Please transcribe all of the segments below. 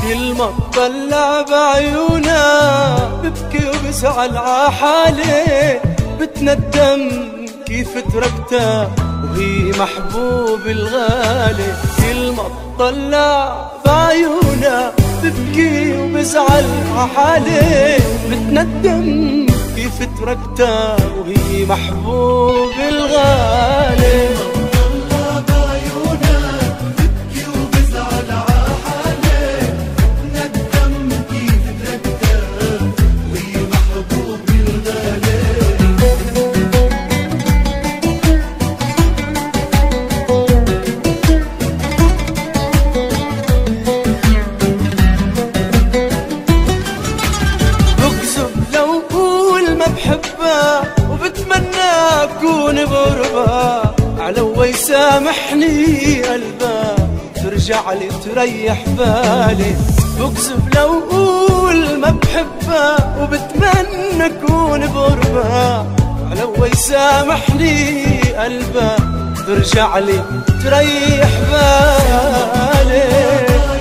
كل ما اطلع بعيونا ببكي وبزعل عحالي، بتندم كيف تركتها وهي محبوبي الغالي. كل ما اطلع بعيونا ببكي وبزعل عحالي، بتندم كيف تركتها وهي محبوبي الغالي. بحبها وبتمنى اكون بغربة، علو يسامحني قلبها ترجع لي تريح بالي. بكذب لو اقول ما بحبها وبتمنى اكون بغربة، علو يسامحني قلبها ترجع لي تريح بالي.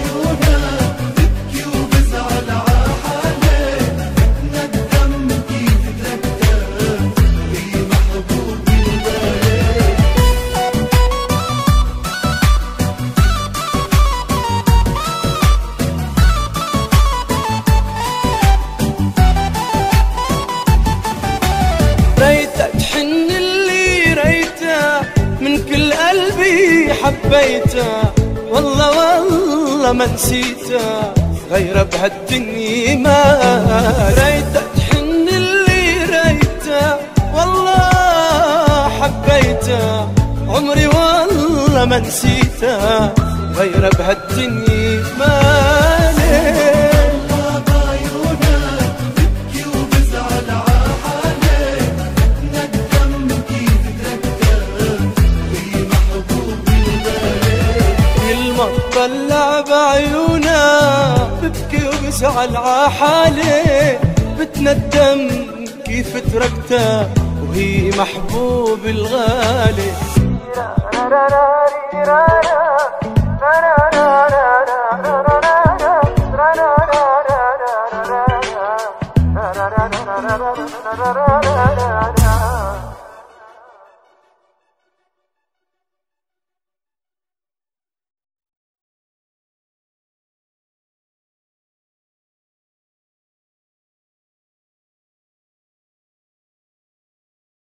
ريتك تحن اللي ريته من كل قلبي حبيته، والله والله ما نسيته غير بهالدنيا ما. ريتك تحن اللي ريته والله حبيته، عمري والله ما نسيته غير بهالدنيا مالي. طلع بعيونا ببكي وبزعل عحالي، بتندم كيف تركتها وهي محبوبي الغالي.